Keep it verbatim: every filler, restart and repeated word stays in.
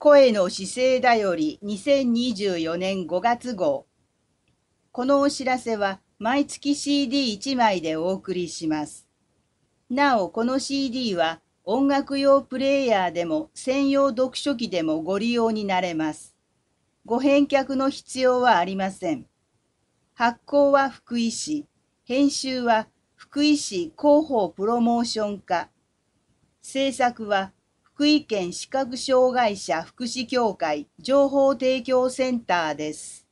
声の姿勢だよりにせんにじゅうよねんごがつ号。このお知らせは毎月 シーディーいち 枚でお送りします。なお、この シーディー は音楽用プレイヤーでも専用読書機でもご利用になれます。ご返却の必要はありません。発行は福井市、編集は福井市広報プロモーション課。制作は福井県視覚障害者福祉協会情報提供センターです。